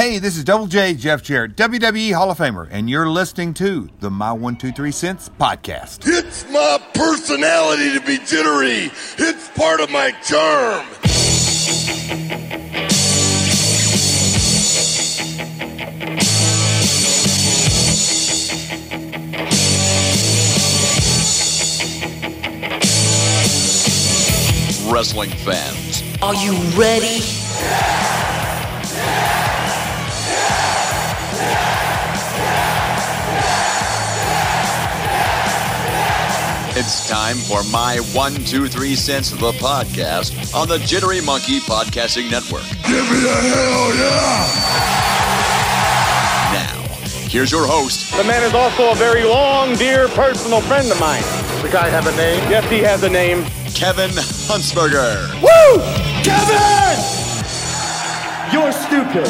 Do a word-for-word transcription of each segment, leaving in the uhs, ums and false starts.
Hey, this is Double J, Jeff Jarrett, W W E Hall of Famer, and you're listening to the My One Two Three Cents podcast. It's my personality to be jittery. It's part of my charm. Wrestling fans, are you ready? It's time for My One Two Three Cents, the podcast on the Jittery Monkey Podcasting Network. Give me a hell yeah! Now, here's your host. The man is also a very long, dear personal friend of mine. The guy have a name? Yes, he has a name. Kevin Huntsberger. Woo! Kevin! You're stupid.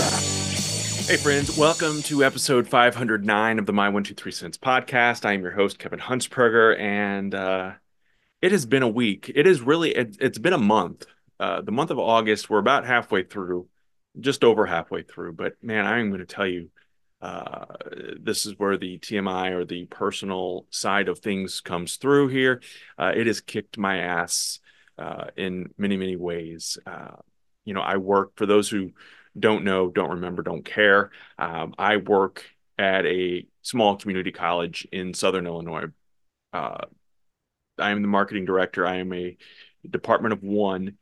Hey friends, welcome to episode five hundred nine of the My One Two Three Cents podcast. I am your host, Kevin Huntsberger, and uh, it has been a week. It is really, it, it's been a month. Uh, the month of August, we're about halfway through, just over halfway through. But man, I'm going to tell you, uh, this is where the T M I or the personal side of things comes through here. Uh, it has kicked my ass uh, in many, many ways. Uh, you know, I work, for those who don't know, don't remember, don't care. Um, I work at a small community college in Southern Illinois. Uh, I am the marketing director. I am a department of one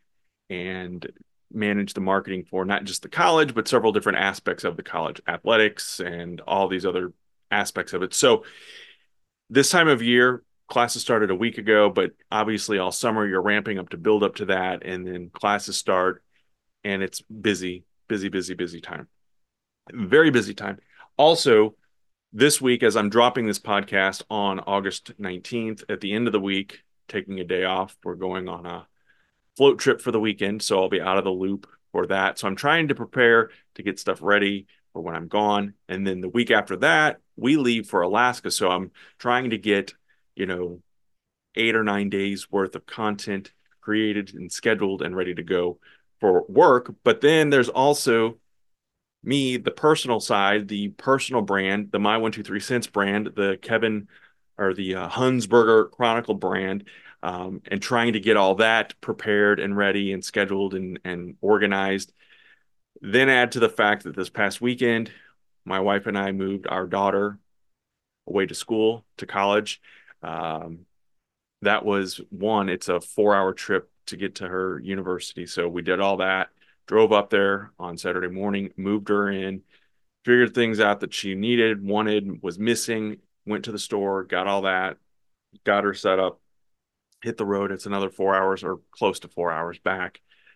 and manage the marketing for not just the college, but several different aspects of the college, athletics and all these other aspects of it. So this time of year, classes started a week ago, but obviously all summer you're ramping up to build up to that. And then classes start and it's busy. Busy, busy, busy time. Very busy time. Also, this week, as I'm dropping this podcast on August nineteenth, at the end of the week, taking a day off, we're going on a float trip for the weekend, so I'll be out of the loop for that. So I'm trying to prepare to get stuff ready for when I'm gone. And then the week after that, we leave for Alaska. So I'm trying to get, you know, eight or nine days worth of content created and scheduled and ready to go for work. But then there's also me, the personal side, the personal brand, the My One Two Three Cents brand, the Kevin or the uh, Huntsberger Chronicle brand, um, and trying to get all that prepared and ready and scheduled and, and organized. Then add to the fact that this past weekend, my wife and I moved our daughter away to school, to college. Um, that was one, it's a four hour trip to get to her university. So we did all that, drove up there on Saturday morning, moved her in, figured things out that she needed, wanted, was missing, went to the store, got all that, got her set up, hit the road. It's another four hours or close to four hours back.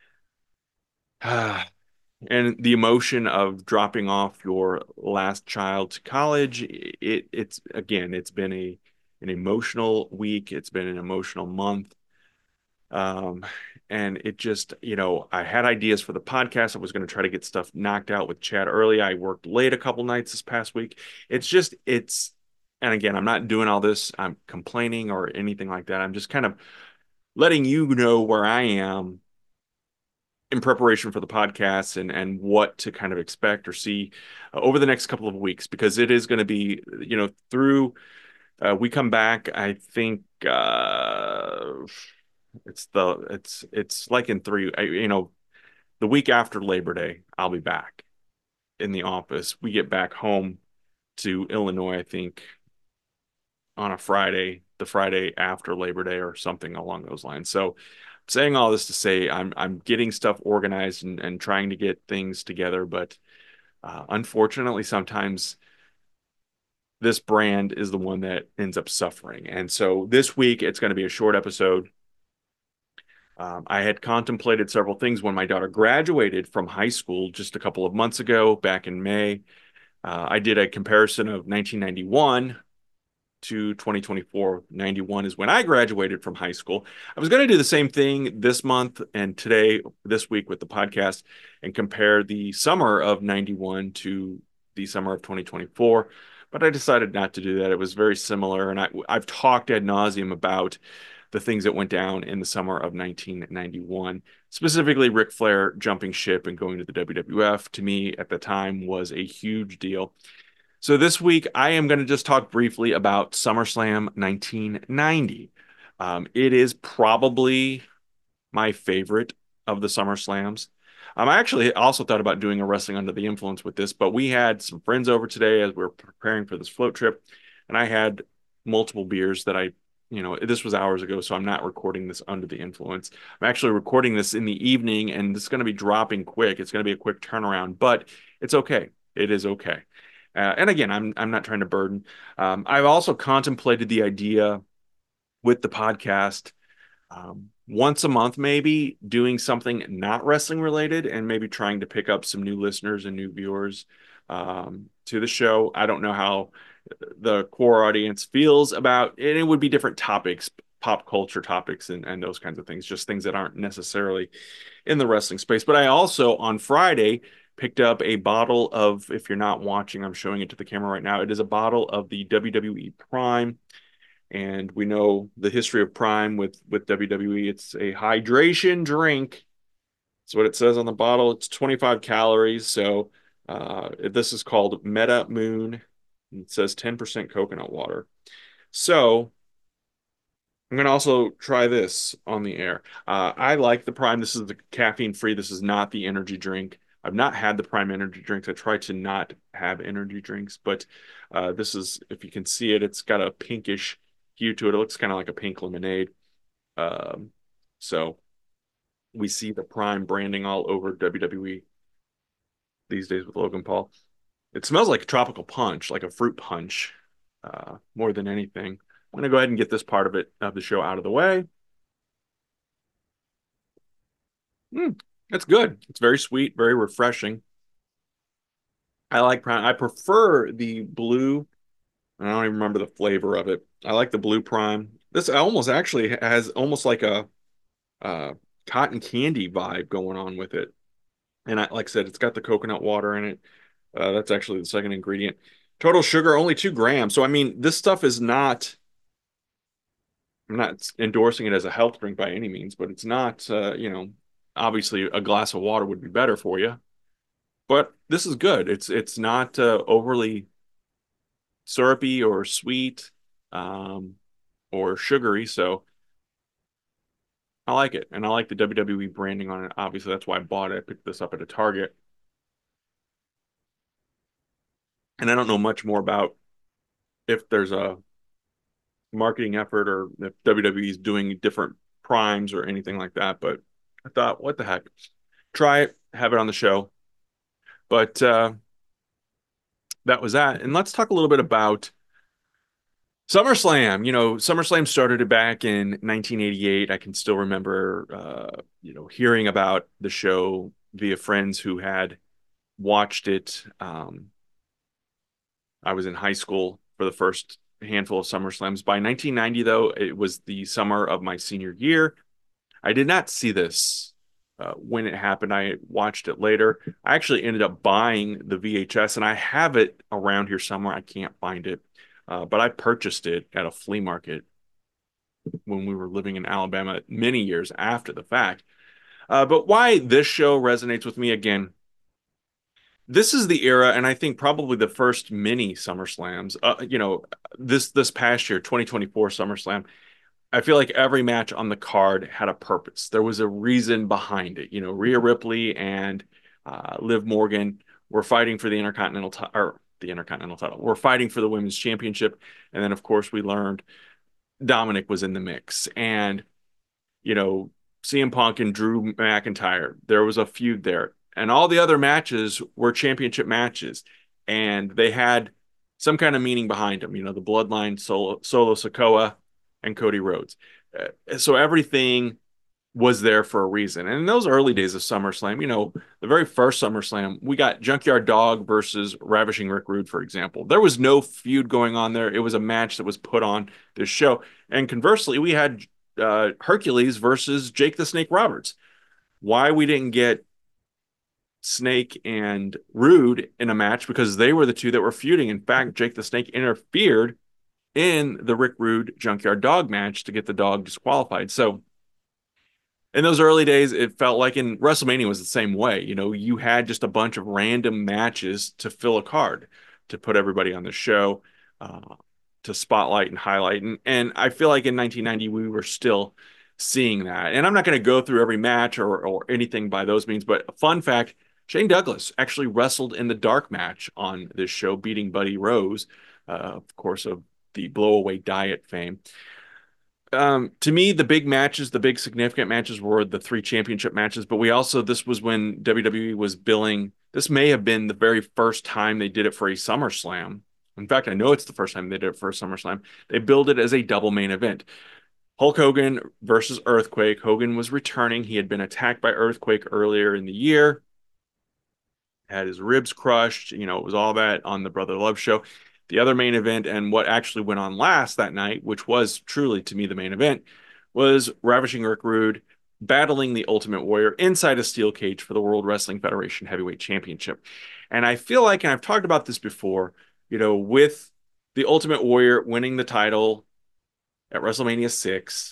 And the emotion of dropping off your last child to college, it it's again, it's been a an emotional week. It's been an emotional month. Um, and it just, you know, I had ideas for the podcast. I was going to try to get stuff knocked out with Chad early. I worked late a couple nights this past week. It's just, it's, and again, I'm not doing all this. I'm complaining or anything like that. I'm just kind of letting you know where I am in preparation for the podcast and, and what to kind of expect or see uh, over the next couple of weeks, because it is going to be, you know, through, uh, we come back, I think, uh, It's the it's it's like in three, you know, the week after Labor Day, I'll be back in the office. We get back home to Illinois, I think, on a Friday, the Friday after Labor Day or something along those lines. So I'm saying all this to say I'm I'm getting stuff organized and, and trying to get things together. But uh, unfortunately, sometimes this brand is the one that ends up suffering. And so this week, it's going to be a short episode. Um, I had contemplated several things when my daughter graduated from high school just a couple of months ago, back in May. Uh, I did a comparison of nineteen ninety-one to twenty twenty-four. ninety-one is when I graduated from high school. I was going to do the same thing this month and today, this week with the podcast, and compare the summer of ninety-one to the summer of twenty twenty-four. But I decided not to do that. It was very similar. And I, I've talked ad nauseum about the things that went down in the summer of nineteen ninety-one. Specifically, Ric Flair jumping ship and going to the W W F, to me at the time was a huge deal. So this week, I am going to just talk briefly about SummerSlam nineteen ninety. Um, it is probably my favorite of the SummerSlams. Um, I actually also thought about doing a Wrestling Under the Influence with this, but we had some friends over today as we were preparing for this float trip, and I had multiple beers that I, you know, this was hours ago, so I'm not recording this under the influence. I'm actually recording this in the evening, and it's going to be dropping quick. It's going to be a quick turnaround, but it's okay. It is okay. Uh, and again, I'm I'm not trying to burden. Um, I've also contemplated the idea with the podcast um, once a month, maybe doing something not wrestling related, and maybe trying to pick up some new listeners and new viewers um, to the show. I don't know how the core audience feels about it. It would be different topics, pop culture topics, and, and those kinds of things, just things that aren't necessarily in the wrestling space. But I also, on Friday, picked up a bottle of, if you're not watching, I'm showing it to the camera right now. It is a bottle of the W W E Prime. And we know the history of Prime with, with W W E. It's a hydration drink. That's what it says on the bottle. It's twenty-five calories. So uh, this is called Meta Moon. It says ten percent coconut water. So I'm going to also try this on the air. Uh, I like the Prime. This is the caffeine free. This is not the energy drink. I've not had the Prime energy drinks. I try to not have energy drinks, but uh, this is, if you can see it, it's got a pinkish hue to it. It looks kind of like a pink lemonade. Um, so we see the Prime branding all over W W E these days with Logan Paul. It smells like a tropical punch, like a fruit punch, uh, more than anything. I'm going to go ahead and get this part of it, of the show, out of the way. Mm, it's good. It's very sweet, very refreshing. I like Prime. I prefer the blue. I don't even remember the flavor of it. I like the blue Prime. This almost actually has almost like a uh, cotton candy vibe going on with it. And I, like I said, it's got the coconut water in it. Uh, that's actually the second ingredient. Total sugar, only two grams. So, I mean, this stuff is not, I'm not endorsing it as a health drink by any means, but it's not, uh, you know, obviously a glass of water would be better for you. But this is good. It's, it's not uh, overly syrupy or sweet um, or sugary. So I like it. And I like the W W E branding on it. Obviously, that's why I bought it. I picked this up at a Target. And I don't know much more about if there's a marketing effort or if W W E is doing different primes or anything like that. But I thought, what the heck? Try it, have it on the show. But uh, that was that. And let's talk a little bit about SummerSlam. You know, SummerSlam started back in nineteen eighty-eight. I can still remember, uh, you know, hearing about the show via friends who had watched it. Um, I was in high school for the first handful of SummerSlams. By nineteen ninety, though, it was the summer of my senior year. I did not see this uh, when it happened. I watched it later. I actually ended up buying the V H S, and I have it around here somewhere. I can't find it. Uh, but I purchased it at a flea market when we were living in Alabama many years after the fact. Uh, but why this show resonates with me again, this is the era, and I think probably the first mini SummerSlams, uh, you know, this this past year, twenty twenty-four SummerSlam, I feel like every match on the card had a purpose. There was a reason behind it. You know, Rhea Ripley and uh, Liv Morgan were fighting for the Intercontinental title, or the Intercontinental title. We're fighting for the Women's Championship. And then, of course, we learned Dominic was in the mix. And, you know, C M Punk and Drew McIntyre, there was a feud there. And all the other matches were championship matches. And they had some kind of meaning behind them. You know, the Bloodline, Solo, Solo Sikoa, and Cody Rhodes. Uh, so everything was there for a reason. And in those early days of SummerSlam, you know, the very first SummerSlam, we got Junkyard Dog versus Ravishing Rick Rude, for example. There was no feud going on there. It was a match that was put on this show. And conversely, we had uh, Hercules versus Jake the Snake Roberts. Why we didn't get Snake and Rude in a match, because they were the two that were feuding. In fact, Jake the Snake interfered in the Rick Rude Junkyard Dog match to get the dog disqualified. So in those early days, it felt like, in WrestleMania was the same way. You know, you had just a bunch of random matches to fill a card, to put everybody on the show, uh, to spotlight and highlight. And, and I feel like in nineteen ninety, we were still seeing that. And I'm not going to go through every match or, or anything by those means, but a fun fact, Shane Douglas actually wrestled in the dark match on this show, beating Buddy Rose, uh, of course, of the Blowaway Diet fame. Um, to me, the big matches, the big significant matches were the three championship matches, but we also, this was when W W E was billing, this may have been the very first time they did it for a SummerSlam. In fact, I know it's the first time they did it for a SummerSlam. They billed it as a double main event. Hulk Hogan versus Earthquake. Hogan was returning. He had been attacked by Earthquake earlier in the year, had his ribs crushed. You know, it was all that on the Brother Love show. The other main event, and what actually went on last that night, which was truly, to me, the main event, was Ravishing Rick Rude battling the Ultimate Warrior inside a steel cage for the World Wrestling Federation Heavyweight Championship. And I feel like, and I've talked about this before, you know, with the Ultimate Warrior winning the title at WrestleMania six,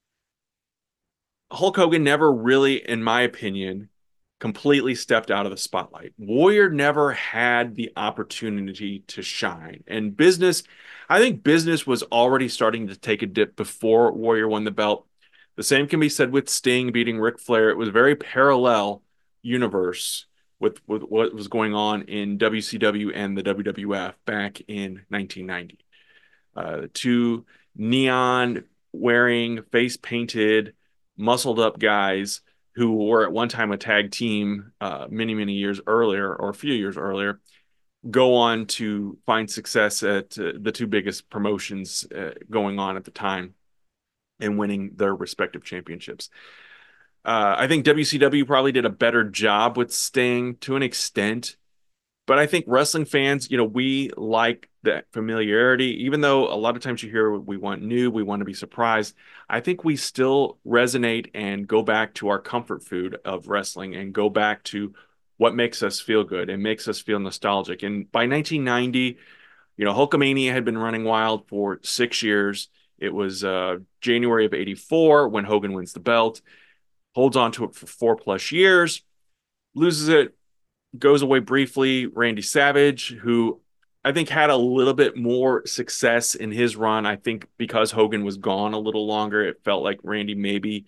Hulk Hogan never really, in my opinion, completely stepped out of the spotlight. Warrior never had the opportunity to shine. And business, I think business was already starting to take a dip before Warrior won the belt. The same can be said with Sting beating Ric Flair. It was a very parallel universe with, with what was going on in W C W and the W W F back in nineteen ninety. Uh, two neon wearing, face painted, muscled up guys who were at one time a tag team uh, many, many years earlier, or a few years earlier, go on to find success at uh, the two biggest promotions uh, going on at the time and winning their respective championships. Uh, I think W C W probably did a better job with Sting to an extent, but I think wrestling fans, you know, we like that familiarity. Even though a lot of times you hear we want new, we want to be surprised, I think we still resonate and go back to our comfort food of wrestling and go back to what makes us feel good and makes us feel nostalgic. And by nineteen ninety, you know, Hulkamania had been running wild for six years. It was uh, January of eighty-four when Hogan wins the belt, holds on to it for four plus years, loses it, goes away briefly. Randy Savage, who I think had a little bit more success in his run. I think because Hogan was gone a little longer, it felt like Randy maybe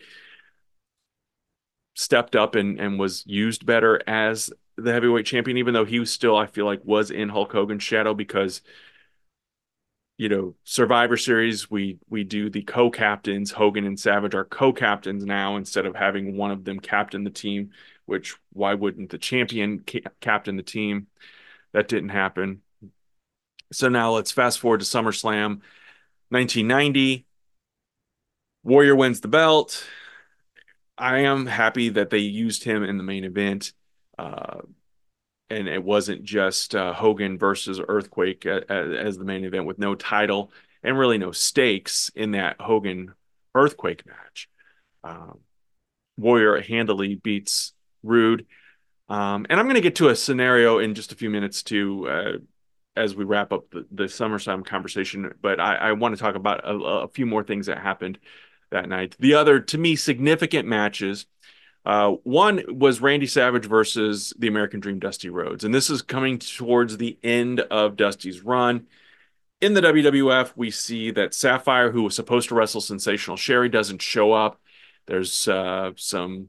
stepped up and, and was used better as the heavyweight champion, even though he was still, I feel like, was in Hulk Hogan's shadow because, you know, Survivor Series, we we do the co-captains. Hogan and Savage are co-captains now instead of having one of them captain the team, which why wouldn't the champion ca- captain the team? That didn't happen. So now let's fast forward to SummerSlam nineteen ninety. Warrior wins the belt. I am happy that they used him in the main event. Uh, and it wasn't just uh, Hogan versus Earthquake as, as the main event with no title and really no stakes in that Hogan Earthquake match. Um, Warrior handily beats Rude. Um, and I'm going to get to a scenario in just a few minutes too, uh, as we wrap up the, the SummerSlam conversation. But I, I want to talk about a, a few more things that happened that night. The other, to me, significant matches. Uh, one was Randy Savage versus the American Dream, Dusty Rhodes. And this is coming towards the end of Dusty's run. In the W W F, we see that Sapphire, who was supposed to wrestle Sensational Sherry, doesn't show up. There's uh, some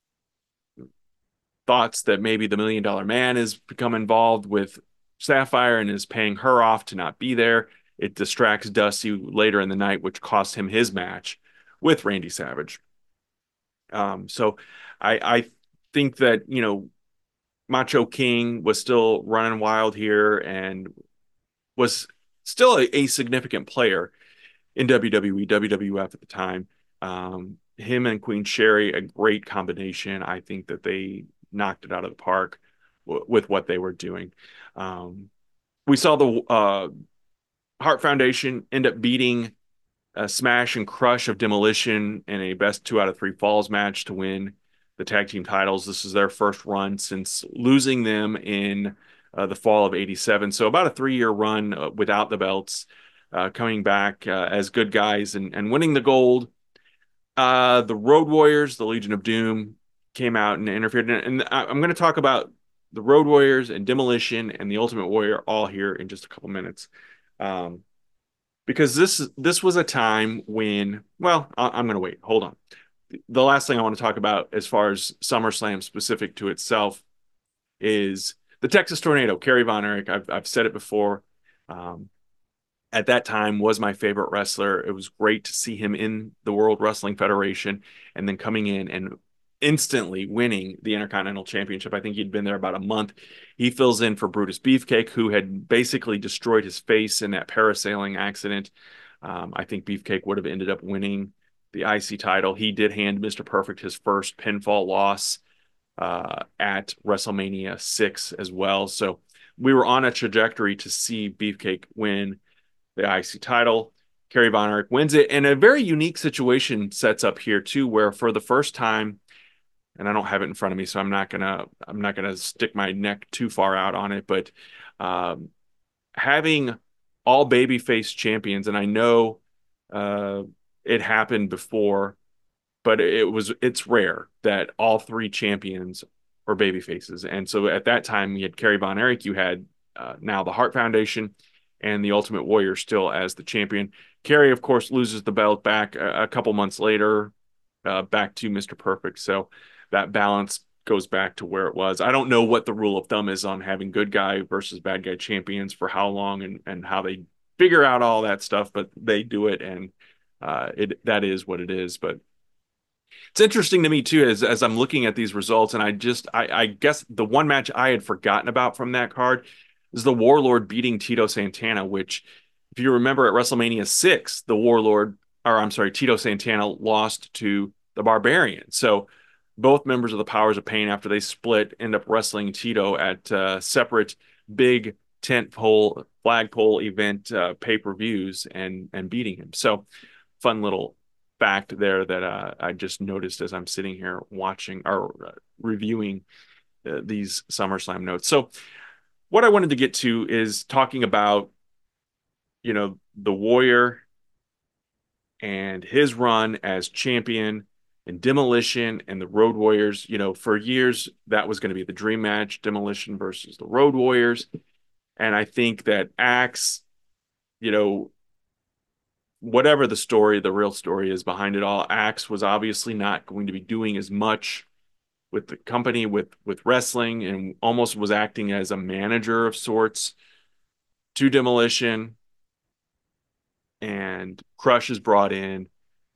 thoughts that maybe the Million Dollar Man has become involved with Sapphire and is paying her off to not be there. It distracts Dusty later in the night, which cost him his match with Randy Savage. Um, so I, I think that, you know, Macho King was still running wild here and was still a, a significant player in W W E, W W F at the time. Um, him and Queen Sherry, a great combination. I think that they knocked it out of the park w- with what they were doing. Um, we saw the uh, Hart Foundation end up beating a Smash and Crush of Demolition in a best two out of three falls match to win the tag team titles. This is their first run since losing them in uh, the fall of eighty-seven. So about a three-year run uh, without the belts. uh, coming back uh, as good guys and, and winning the gold. Uh, the Road Warriors, the Legion of Doom, came out and interfered. And I'm going to talk about the Road Warriors and Demolition and the Ultimate Warrior all here in just a couple minutes. Um, because this this was a time when, well, I'm going to wait. Hold on. The last thing I want to talk about as far as SummerSlam specific to itself is the Texas Tornado, Kerry Von Erich. I've, I've said it before. Um, at that time was my favorite wrestler. It was great to see him in the World Wrestling Federation and then coming in and instantly winning the Intercontinental Championship. I think he'd been there about a month. He fills in for Brutus Beefcake, who had basically destroyed his face in that parasailing accident. Um, I think Beefcake would have ended up winning the I C title. He did hand Mister Perfect his first pinfall loss uh, at WrestleMania six as well. So we were on a trajectory to see Beefcake win the I C title. Kerry Von Erich wins it. And a very unique situation sets up here too, where for the first time, and I don't have it in front of me, so I'm not gonna I'm not gonna stick my neck too far out on it, but um, having all babyface champions, and I know uh, it happened before, but it was it's rare that all three champions are baby faces. And so at that time, you had Kerry Von Erich, you had uh, now the Hart Foundation, and the Ultimate Warrior still as the champion. Kerry, of course, loses the belt back a, a couple months later, uh, back to Mister Perfect. So that balance goes back to where it was. I don't know what the rule of thumb is on having good guy versus bad guy champions for how long and, and how they figure out all that stuff, but they do it, and uh, it that is what it is. But it's interesting to me too, as as I'm looking at these results, and I just I, I guess the one match I had forgotten about from that card is the Warlord beating Tito Santana, which, if you remember at WrestleMania six, the Warlord, or I'm sorry, Tito Santana lost to the Barbarian. So both members of the Powers of Pain, after they split, end up wrestling Tito at uh, separate big tent pole, flagpole event uh, pay-per-views and and beating him. So fun little fact there that uh, I just noticed as I'm sitting here watching or uh, reviewing uh, these SummerSlam notes. So what I wanted to get to is talking about, you know, the Warrior and his run as champion and Demolition and the Road Warriors. You know, for years, that was going to be the dream match, Demolition versus the Road Warriors. And I think that Axe, you know, whatever the story, the real story is behind it all, Axe was obviously not going to be doing as much with the company, with, with wrestling, and almost was acting as a manager of sorts to Demolition. And Crush is brought in.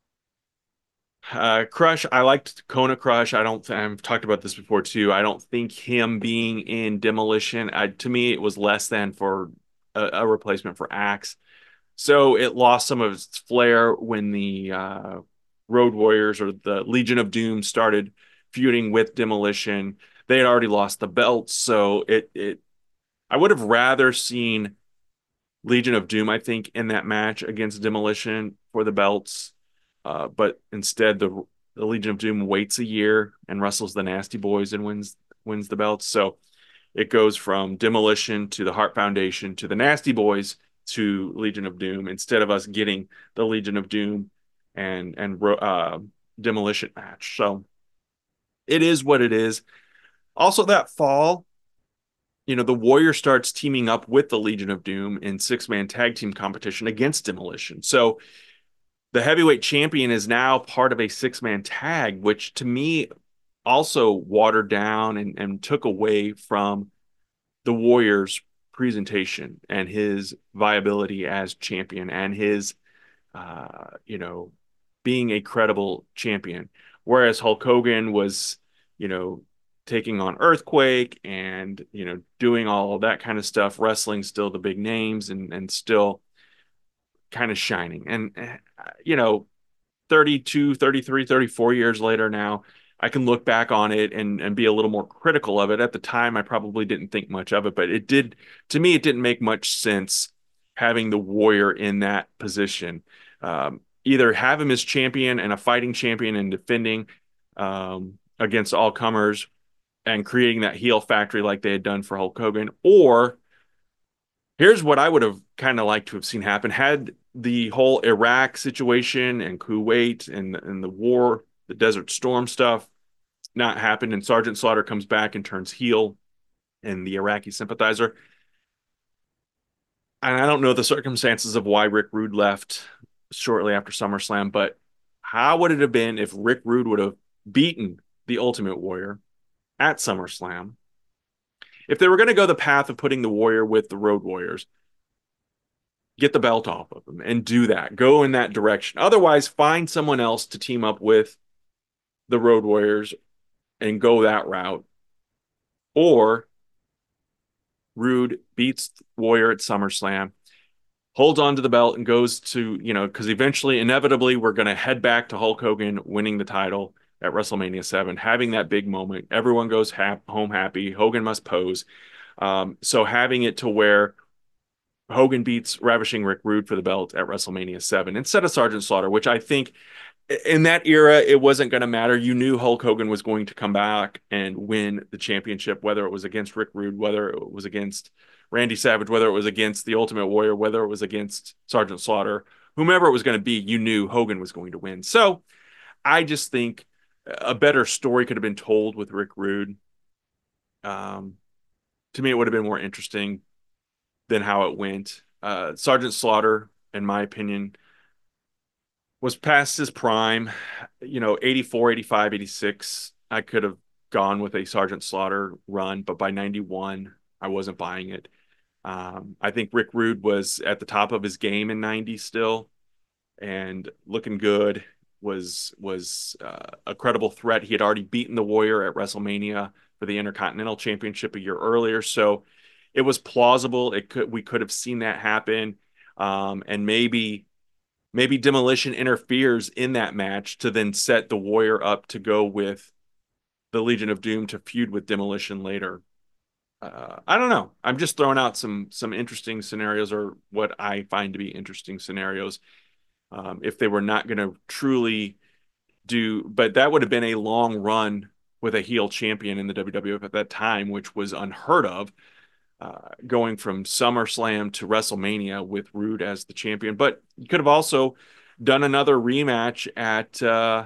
Uh, Crush, I liked Kona Crush. I don't, I've talked about this before too. I don't think him being in Demolition, I, to me, it was less than for a, a replacement for Axe. So it lost some of its flair when the uh, Road Warriors or the Legion of Doom started feuding with Demolition. They had already lost the belts, so it it I would have rather seen Legion of Doom, I think, in that match against Demolition for the belts. Uh, but instead, the, the Legion of Doom waits a year and wrestles the Nasty Boys and wins wins the belts. So it goes from Demolition to the Hart Foundation to the Nasty Boys to Legion of Doom, instead of us getting the Legion of Doom and and uh, Demolition match. So it is what it is. Also, that fall, you know, the Warrior starts teaming up with the Legion of Doom in six-man tag team competition against Demolition. So the heavyweight champion is now part of a six-man tag, which to me also watered down and, and took away from the Warrior's presentation and his viability as champion and his, uh, you know, being a credible champion. Whereas Hulk Hogan was, you know, taking on Earthquake and, you know, doing all of that kind of stuff, wrestling still the big names and, and still kind of shining. And, you know, thirty-two, thirty-three, thirty-four years later now, I can look back on it and, and be a little more critical of it. At the time, I probably didn't think much of it, but it did, to me, it didn't make much sense having the Warrior in that position. Um, either have him as champion and a fighting champion and defending um, against all comers and creating that heel factory like they had done for Hulk Hogan, or Here's what I would have kind of liked to have seen happen. Had the whole Iraq situation and Kuwait and, and the war, the Desert Storm stuff not happened, and Sergeant Slaughter comes back and turns heel and the Iraqi sympathizer. And I don't know the circumstances of why Rick Rude left shortly after SummerSlam, but how would it have been if Rick Rude would have beaten the Ultimate Warrior at SummerSlam? If they were going to go the path of putting the Warrior with the Road Warriors, get the belt off of them and do that. Go in that direction. Otherwise, find someone else to team up with the Road Warriors and go that route. Or Rude beats Warrior at SummerSlam, holds on to the belt and goes to, you know, because eventually, inevitably, we're going to head back to Hulk Hogan winning the title at WrestleMania seven, having that big moment. Everyone goes ha- home happy. Hogan must pose. Um, so having it to where Hogan beats Ravishing Rick Rude for the belt at WrestleMania seven instead of Sergeant Slaughter, which I think in that era, it wasn't going to matter. You knew Hulk Hogan was going to come back and win the championship, whether it was against Rick Rude, whether it was against Randy Savage, whether it was against the Ultimate Warrior, whether it was against Sergeant Slaughter, whomever it was going to be, you knew Hogan was going to win. So I just think a better story could have been told with Rick Rude. Um, to me, it would have been more interesting than how it went. Uh, Sergeant Slaughter, in my opinion, was past his prime. You know, eighty-four, eighty-five, eighty-six, I could have gone with a Sergeant Slaughter run, but by ninety-one, I wasn't buying it. Um, I think Rick Rude was at the top of his game in ninety still and looking good. was was uh, a credible threat. He had already beaten the Warrior at WrestleMania for the Intercontinental Championship a year earlier, so it was plausible. It could we could have seen that happen, um, and maybe maybe Demolition interferes in that match to then set the Warrior up to go with the Legion of Doom to feud with Demolition later. Uh, I don't know. I'm just throwing out some some interesting scenarios, or what I find to be interesting scenarios. Um, if they were not going to truly do, but that would have been a long run with a heel champion in the W W F at that time, which was unheard of, uh, going from SummerSlam to WrestleMania with Rude as the champion. But you could have also done another rematch at uh,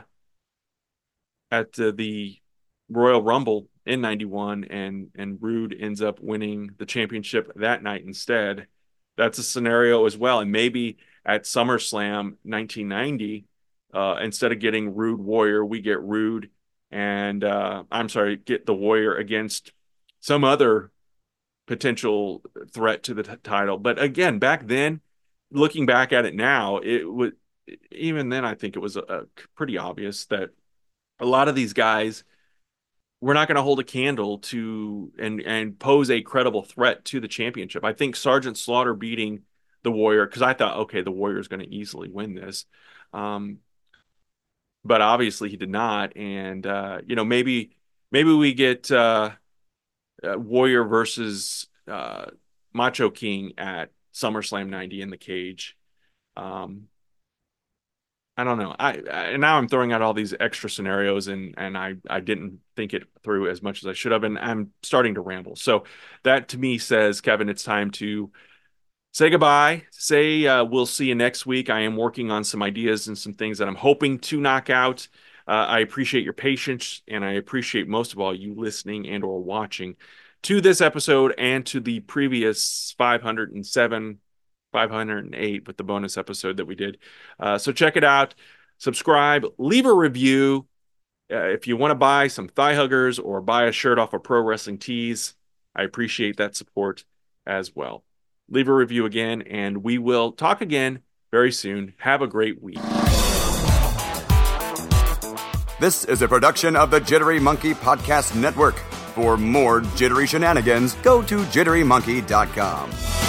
at uh, the Royal Rumble in ninety-one, and and Rude ends up winning the championship that night instead. That's a scenario as well, and maybe at SummerSlam nineteen ninety, uh, instead of getting Rude Warrior, we get Rude and uh, I'm sorry, get the Warrior against some other potential threat to the t- title. But again, back then, looking back at it now, it would even then I think it was a, a pretty obvious that a lot of these guys were not going to hold a candle to and and pose a credible threat to the championship. I think Sergeant Slaughter beating the Warrior, because I thought, okay, the Warrior is going to easily win this. Um, but obviously he did not. And, uh, you know, maybe maybe we get uh, uh, Warrior versus uh, Macho King at SummerSlam ninety in the cage. Um, I don't know. I, I and now I'm throwing out all these extra scenarios, and and I I didn't think it through as much as I should have, and I'm starting to ramble. So that to me says, Kevin, it's time to say goodbye. Say uh, we'll see you next week. I am working on some ideas and some things that I'm hoping to knock out. Uh, I appreciate your patience, and I appreciate most of all you listening and or watching to this episode and to the previous five hundred seven, five hundred eight with the bonus episode that we did. Uh, so check it out. Subscribe. Leave a review. Uh, if you want to buy some thigh huggers or buy a shirt off of Pro Wrestling Tees, I appreciate that support as well. Leave a review again, and we will talk again very soon. Have a great week. This is a production of the Jittery Monkey Podcast Network. For more jittery shenanigans, go to jittery monkey dot com.